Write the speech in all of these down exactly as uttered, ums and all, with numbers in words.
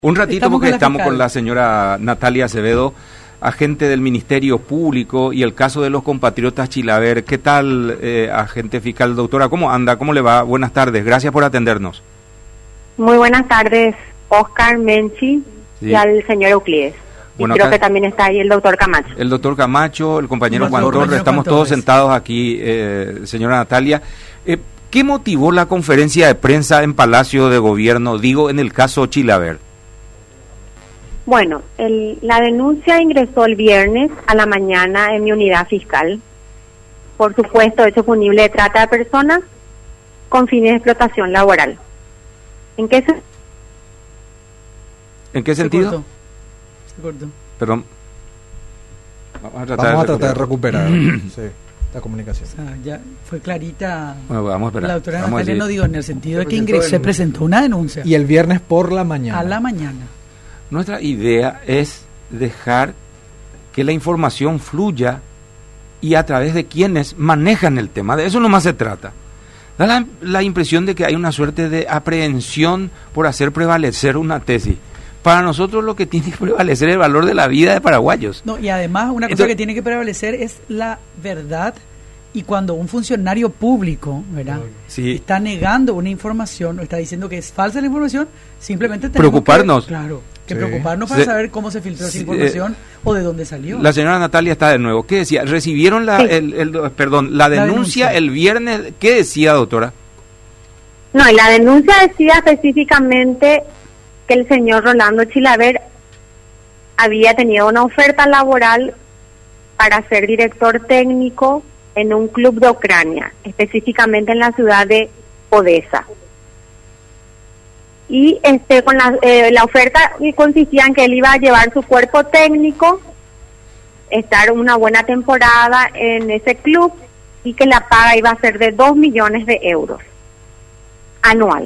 Un ratito Estamos porque con la estamos fiscal. con la señora Natalia Acevedo, agente del Ministerio Público, y el caso de los compatriotas Chilaver. ¿Qué tal, eh, agente fiscal? Doctora, ¿cómo anda? ¿Cómo le va? Buenas tardes, gracias por atendernos. Muy buenas tardes, Oscar, Menchi, Sí. y al señor Euclides. Bueno, y creo acá- que también está ahí el doctor Camacho. El doctor Camacho, el compañero El Juan doctor Torres, Juan estamos Torres. todos sentados aquí, eh, señora Natalia. Eh, ¿Qué motivó la conferencia de prensa en Palacio de Gobierno, digo, en el caso Chilaver? Bueno, el, la denuncia ingresó el viernes a la mañana en mi unidad fiscal por supuesto hecho punible de trata de personas con fines de explotación laboral. ¿En qué se...? ¿En qué Se sentido? cortó. Se cortó. Perdón. Vamos a tratar, Vamos a de, tratar de recuperar. recuperar sí, la comunicación. O sea, ya fue clarita. Bueno, vamos a esperar. La doctora Vamos a Natalia decir- no digo en el sentido de Se que presentó ingresó, se denuncia. presentó una denuncia Y el viernes por la mañana. a la mañana. Nuestra idea es dejar que la información fluya y a través de quienes manejan el tema. De eso nomás se trata. Da la, la impresión de que hay una suerte de aprehensión por hacer prevalecer una tesis. Para nosotros lo que tiene que prevalecer es el valor de la vida de paraguayos. No, y además una cosa Entonces- que tiene que prevalecer es la verdad, y cuando un funcionario público, ¿verdad?, Sí. está negando una información o está diciendo que es falsa la información, simplemente tenemos Preocuparnos. que, claro, que Sí. preocuparnos para Se- saber cómo se filtró esa Sí, información o de dónde salió. La señora Natalia está de nuevo. ¿Qué decía? ¿Recibieron la, Sí. el, el- perdón, la La denuncia, denuncia. el viernes? ¿Qué decía, doctora? No, y la denuncia decía específicamente que el señor Rolando Chilaver había tenido una oferta laboral para ser director técnico en un club de Ucrania, específicamente en la ciudad de Odessa. Y este con la, eh, la oferta consistía en que él iba a llevar su cuerpo técnico, estar una buena temporada en ese club y que la paga iba a ser de dos millones de euros anual.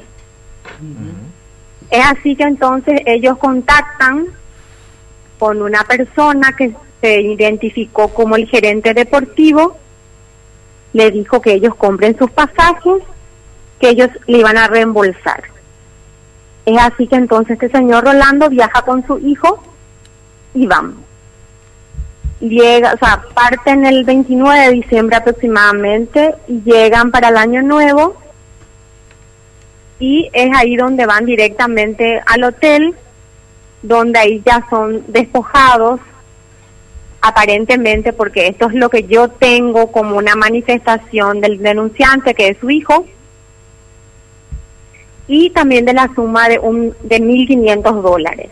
Es así que entonces ellos contactan con una persona que se identificó como el gerente deportivo, le dijo que ellos compren sus pasajes, que ellos le iban a reembolsar. Es así que entonces este señor Rolando viaja con su hijo y van. Llega, o sea, parten el veintinueve de diciembre aproximadamente y llegan para el año nuevo, y es ahí donde van directamente al hotel, donde ahí ya son despojados aparentemente, porque esto es lo que yo tengo como una manifestación del denunciante, que es su hijo, y también de la suma de un de mil quinientos dólares.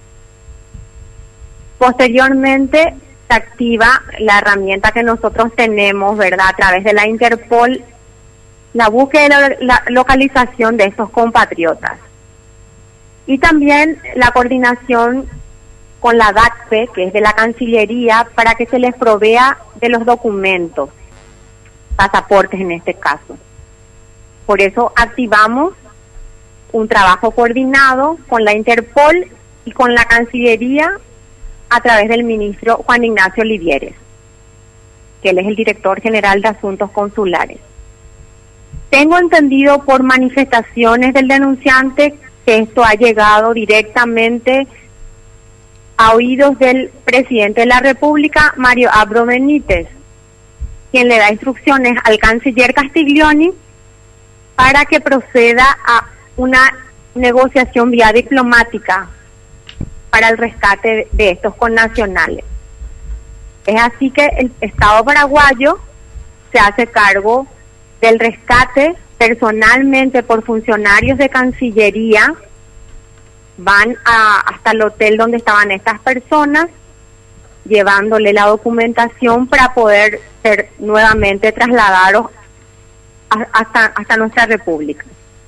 Posteriormente se activa la herramienta que nosotros tenemos, ¿verdad?, a través de la Interpol, la búsqueda y la, la localización de estos compatriotas. Y también la coordinación con la D A C P E, que es de la Cancillería, para que se les provea de los documentos, pasaportes en este caso. Por eso activamos un trabajo coordinado con la Interpol y con la Cancillería a través del ministro Juan Ignacio Livieres, que él es el director general de Asuntos Consulares. Tengo entendido por manifestaciones del denunciante que esto ha llegado directamente a oídos del presidente de la República, Mario Abdo Benítez, quien le da instrucciones al canciller Castiglioni para que proceda a una negociación vía diplomática para el rescate de estos connacionales. Es así que el Estado paraguayo se hace cargo del rescate personalmente por funcionarios de Cancillería, van a, hasta el hotel donde estaban estas personas, llevándole la documentación para poder ser nuevamente trasladados a, hasta, hasta nuestra república.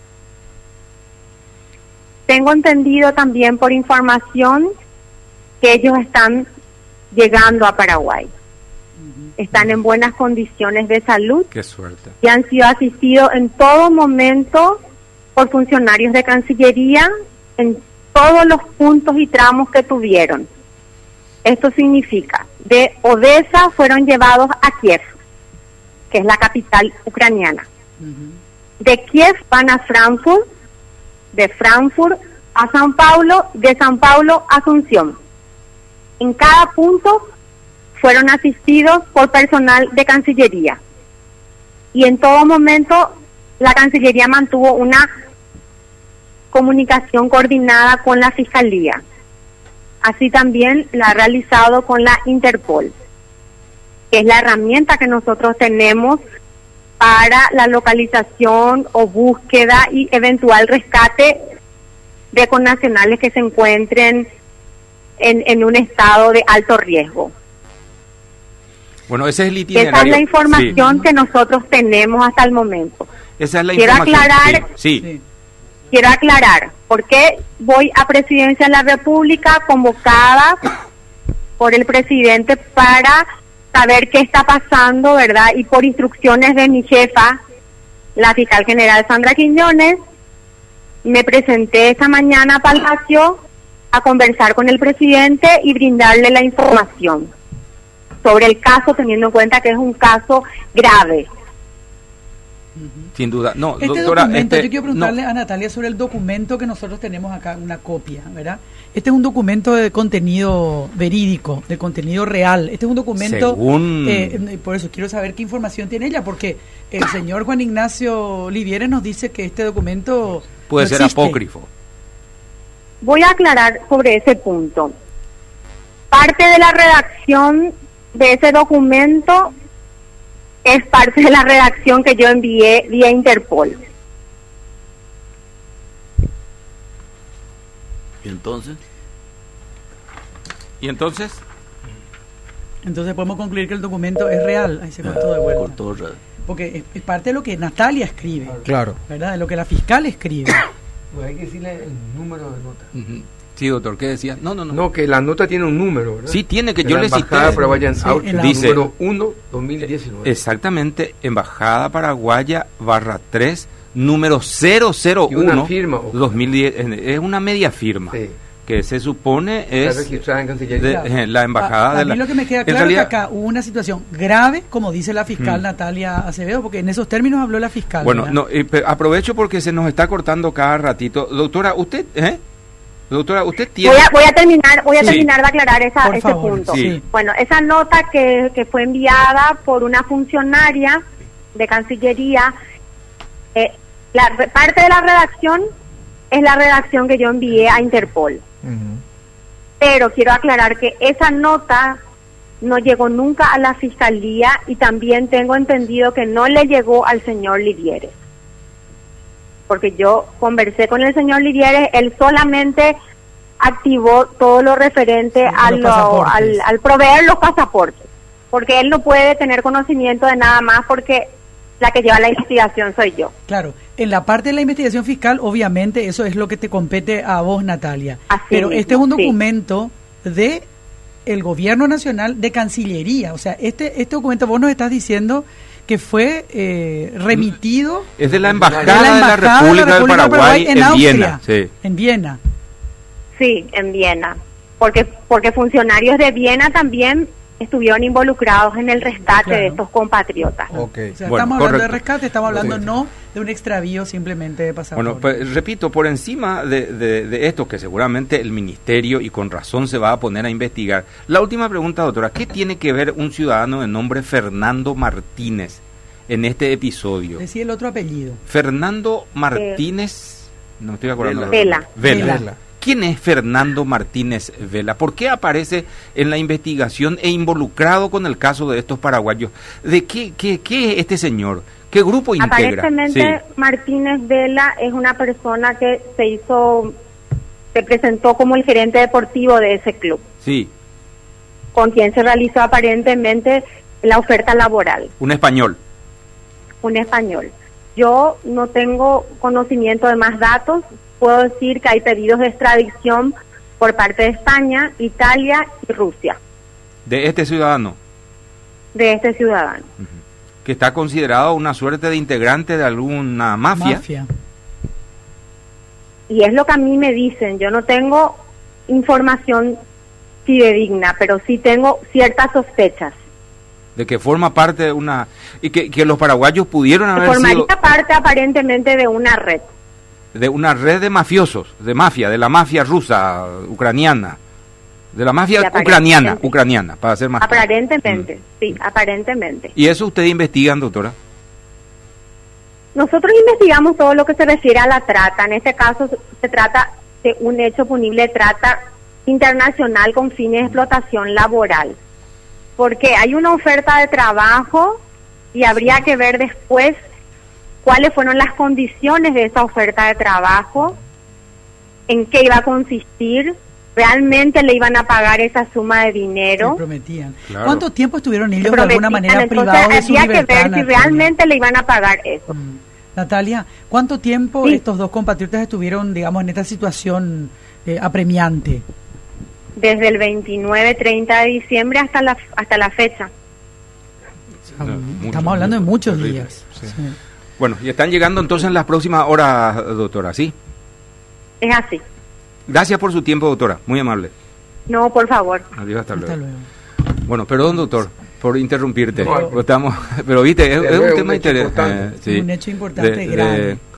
Tengo entendido también por información que ellos están llegando a Paraguay. Están en buenas condiciones de salud Qué suerte. y han sido asistidos en todo momento por funcionarios de Cancillería en todos los puntos y tramos que tuvieron. Esto significa, de Odessa fueron llevados a Kiev, que es la capital ucraniana. Ujú. De Kiev van a Frankfurt, de Frankfurt a San Paulo, de San Paulo a Asunción. En cada punto fueron asistidos por personal de Cancillería. Y en todo momento la Cancillería mantuvo una comunicación coordinada con la Fiscalía. Así también la ha realizado con la Interpol, que es la herramienta que nosotros tenemos para la localización o búsqueda y eventual rescate de connacionales que se encuentren en, en un estado de alto riesgo. Bueno, ese es el itinerario. Esa es la información sí. que nosotros tenemos hasta el momento. Esa es la quiero información. Aclarar, sí, sí. Quiero aclarar por qué voy a Presidencia de la República convocada por el presidente para saber qué está pasando, ¿verdad? Y por instrucciones de mi jefa, la fiscal general Sandra Quiñones, me presenté esta mañana a Palacio a conversar con el presidente y brindarle la información sobre el caso, teniendo en cuenta que es un caso grave. Sin duda. No, este doctora, documento, este, yo quiero preguntarle no. a Natalia sobre el documento que nosotros tenemos acá, una copia, ¿verdad? Este es un documento de contenido verídico, de contenido real. Este es un documento... Según... Eh, por eso quiero saber qué información tiene ella, porque el señor Juan Ignacio Livieres nos dice que este documento puede no ser existe. apócrifo. Voy a aclarar sobre ese punto. Parte de la redacción de ese documento es parte de la redacción que yo envié vía Interpol. ¿Y entonces? ¿Y entonces? Entonces podemos concluir que el documento es real. Ahí se cortó de vuelta. Cortó real. Porque es, es parte de lo que Natalia escribe. Claro. ¿Verdad? De lo que la fiscal escribe. Pues hay que decirle el número de nota. Uh-huh. Sí, doctor, ¿qué decía? No, no, no. No, que la nota tiene un número, ¿verdad? Sí, tiene, que de yo la le cité. Embajada Paraguaya en Sí, Auschwitz, en la- Dice- número uno, dos mil diecinueve. Exactamente, Embajada Paraguaya barra tres, número cero cero Y una uno, firma, ojo. dos mil diez, es una media firma, Sí. que se supone es Está registrada en Cancillería. de, eh, la embajada a, a de mí la... lo que me queda en claro realidad- es que acá hubo una situación grave, como dice la fiscal Mm. Natalia Acevedo, porque en esos términos habló la fiscal. Bueno, ¿verdad? no, eh, pe- aprovecho porque se nos está cortando cada ratito. Doctora, usted, ¿eh? Doctora, usted tiene... Voy a, voy a terminar, voy a Sí. terminar de aclarar esa, Por ese favor, punto. sí. Bueno, esa nota que, que fue enviada por una funcionaria de Cancillería, eh, la re- parte de la redacción es la redacción que yo envié a Interpol. Ujú. Pero quiero aclarar que esa nota no llegó nunca a la fiscalía y también tengo entendido que no le llegó al señor Livieres. Porque yo conversé con el señor Livieres, él solamente activó todo lo referente Sí, a los lo- pasaportes. al, al proveer los pasaportes. Porque él no puede tener conocimiento de nada más porque la que lleva la investigación soy yo. Claro, en la parte de la investigación fiscal, obviamente, eso es lo que te compete a vos, Natalia. Así Pero mismo, este es un sí. documento de el Gobierno Nacional de Cancillería. O sea, este este documento, vos nos estás diciendo que fue eh, remitido Es de la de Embajada la de la Embajada República, del del Paraguay, en, Austria, Viena. Sí. en Viena. Sí, en Viena. Porque, porque funcionarios de Viena también estuvieron involucrados en el rescate Claro. de estos compatriotas. Ok. O sea, Bueno, estamos hablando de correcto. rescate, estamos hablando Sí. no de un extravío simplemente de pasaporte. Bueno, pues, repito, por encima de, de, de esto que seguramente el ministerio y con razón se va a poner a investigar. La última pregunta, doctora, ¿qué tiene que ver un ciudadano de nombre Fernando Martínez en este episodio? Decía el otro apellido. Fernando Martínez, no estoy acordando. Vela. Vela. Vela. Vela. ¿Quién es Fernando Martínez Vela? ¿Por qué aparece en la investigación e involucrado con el caso de estos paraguayos? ¿De qué, qué, qué es este señor? ¿Qué grupo integra? Aparentemente Sí. Martínez Vela es una persona que se hizo, se presentó como el gerente deportivo de ese club, Sí, con quien se realizó aparentemente la oferta laboral, un español. un español. Yo no tengo conocimiento de más datos, puedo decir que hay pedidos de extradición por parte de España, Italia y Rusia De este ciudadano, de este ciudadano. que está considerado una suerte de integrante de alguna mafia. Mafia. Y es lo que a mí me dicen, yo no tengo información fidedigna, pero sí tengo ciertas sospechas. De que forma parte de una... Y que, que los paraguayos pudieron haber Formaría sido... parte aparentemente de una red. de una red de mafiosos, de mafia, de la mafia rusa, ucraniana, de la mafia Sí, ucraniana, aparentemente. ucraniana, para ser más claro. Aparentemente, sí, aparentemente. ¿Y eso ustedes investigan, doctora? Nosotros investigamos todo lo que se refiere a la trata. En este caso se- se trata de un hecho punible de trata internacional con fines de explotación laboral. Porque hay una oferta de trabajo y habría que ver después cuáles fueron las condiciones de esa oferta de trabajo, en qué iba a consistir, realmente le iban a pagar esa suma de Se dinero. prometían. Claro. ¿Cuánto tiempo estuvieron ellos de Prometían, alguna manera entonces privados de su había que libertad? ver si Natalia? realmente le iban a pagar eso. Mm. Natalia, ¿cuánto tiempo Sí. estos dos compatriotas estuvieron, digamos, en esta situación eh, apremiante? Desde el veintinueve treinta de diciembre hasta la hasta la fecha. No, Ah, mucho, Estamos hablando de mucho, muchos terrible. días. Sí. Sí. Bueno, y están llegando entonces en las próximas horas, doctora, ¿sí? Es así. Gracias por su tiempo, doctora, muy amable. No, por favor. Adiós, hasta luego. Hasta luego. Bueno, perdón, doctor, por interrumpirte. No, Pero, estamos, pero viste, es, Desde es un luego, tema un hecho interesante. importante. Un hecho importante, grave.